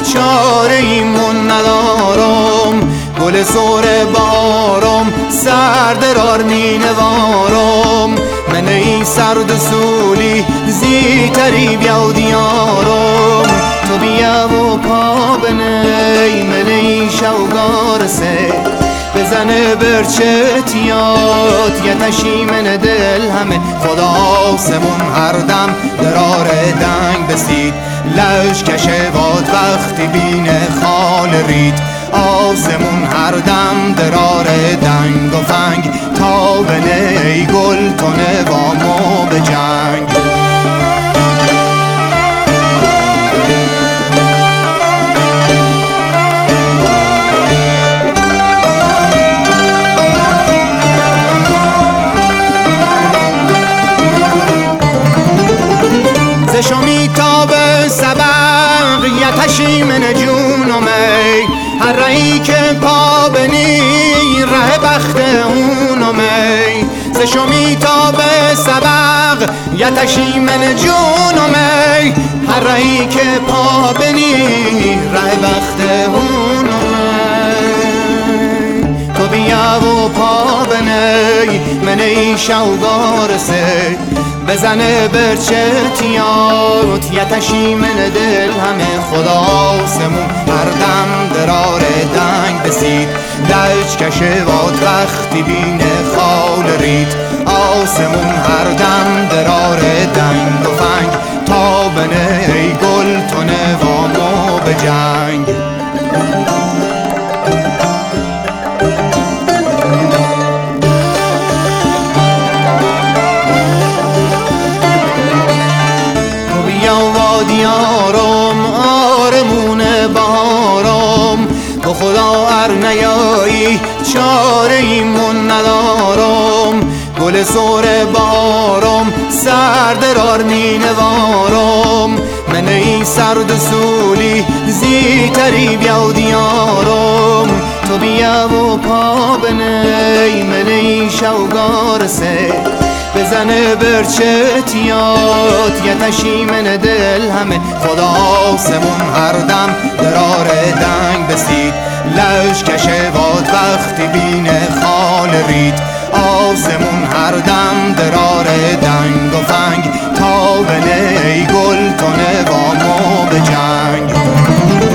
چاره ایمون ندارم. گل سور بارم سردرار نینوارم. من ای سرد سولی زیتری بیاو دیارم. تو بیا و پا بنی من ای شوگار سه بزنه برچتیات یتشی من دل همه خدا سمون هر دم درار دنگ بسید. لش کشه باد وقتی بینه خال رید. آسمون هر دم درار دنگ و فنگ تا بنه ای گل تونه با ما به جنگ. شمی تا به سبق یتشی من جونمی. هر رهی که پا بنی ره بخت اونمی. ز شمی تا به سبق یتشی من جونمی. هر رهی که پا بنی ره بخت اونمی. تو بیا و پا بنی من ای شوگار سه بزنه برچتیات یتشی من دل همه خدا سمون هر دم درار دنگ بسید. لج کشه باد وقتی بینه خال رید. آسمون هر دم درار دنگ و فنگ تا بنه ای گل تونه و ما به جنگ. دیارم آرمون بارم. تو خدا ار نیایی چاره ایمون ندارم. گل سور بارم سردرار نینوارم. من ای سرد سولی زیتری بیاو دیارم. تو بیا و پا بنی من ای شوگار سه بزنه برچتیات یتشی من دل همه خدا سمون هر دم درار دنگ بسید. لش کشه باد وقتی بینه خال رید. آسمون هر دم درار دنگ و فنگ تا بنه ای گل تونه با ما به جنگ.